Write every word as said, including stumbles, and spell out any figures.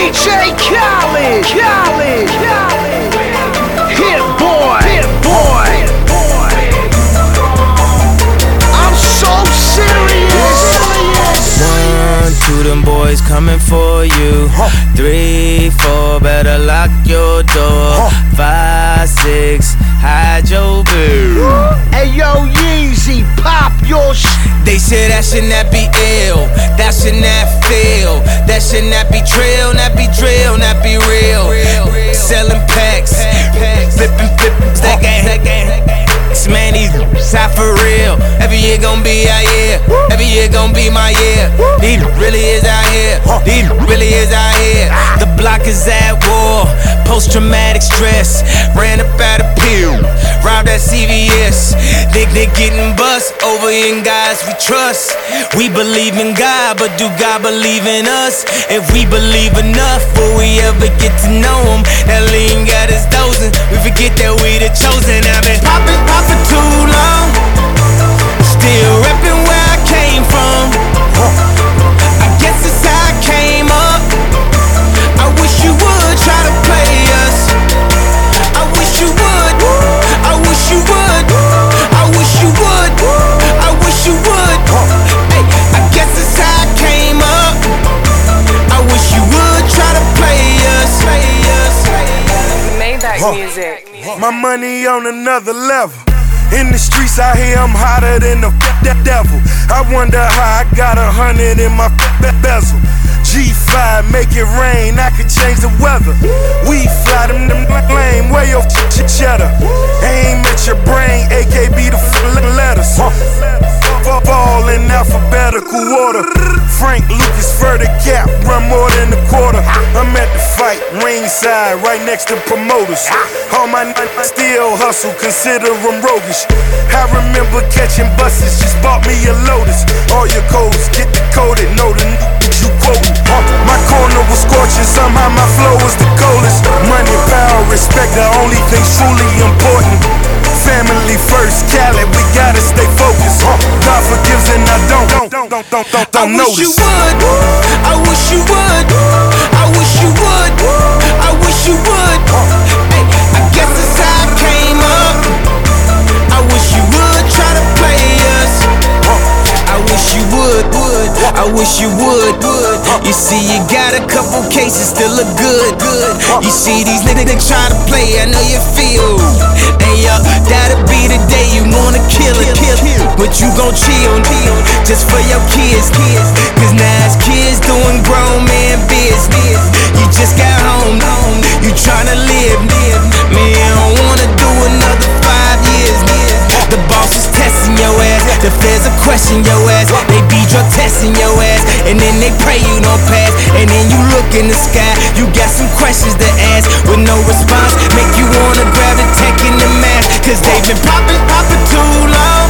D J Khaled, Khaled, Khaled. Hit boy, hit boy. I'm so serious. One, two, them boys coming for you. Three, four, better lock your door. Five, six, hide your boo. Hey yo, Yeezy, pop your sh. They say that should not be ill, that should not feel, that should not be drill, not be drill, not be real. Selling packs, flipping, flipping, stacking, man, these out for real. Every year gon' be our year, every year gon' be my year. These really is out here, these really is out here. The block is at war, post-traumatic stress. Ran up out of pill, robbed at C V S. Think they getting bust over in guys we trust. We believe in God, but do God believe in us? If we believe enough, will we ever get to know him? That lean got us dozing, we forget that we the chosen. I've been popping, popping too long, still repping where I came from. I guess it's how I came up. I wish you would try to play us. I wish you would, I wish you would, I wish you would, I wish you would. Hey, I guess it's how I came up. I wish you would try to play us, play us, play us. Maybach music. My money on another level. In the streets out here, I'm hotter than the devil. I wonder how I got a hundred in my bezel. G five, make it rain, I could change the weather. We fly them, them lame, where your ch cheddar? Aim at your brain, A K B the letters. Fall in alphabetical order. Frank Lucas for the cap, run more than a quarter. I'm at the fight, ringside, right next to promoters. All my n still hustle, consider them roguish. I remember catching buses, just bought me a Lotus. All your codes, get decoded, know the n you quoting. My corner was scorching, somehow my flow was the coldest. Money, power, respect, the only things truly important. Family first, Khaled, we gotta stay focused. God forgives and I don't, don't, don't, don't, don't, don't, don't I wish notice. you would, I wish you would, I wish you would, I wish you would. Hey, I guess it's how I came up. I wish you would try to play us. I wish you would, would, I wish you would, would. You see, you got a couple cases, still look good, good. You see these niggas try to play, I know you feel. Hey yo, that'll be the day you wanna kill it, kill it. But you gon' chill, chill, just for your kids, kids. Cause now it's kids doing grown man business. You just got home, home, you tryna live, live. Man, I don't wanna do another five years, years. The boss is testing your ass, the feds are questioning your ass. They be drug testing your ass, and then they pray you don't pass. And then you look in the sky, you got some questions to ask with no response. Make you wanna grab the tech in the mask, cause they've been popping, popping too long.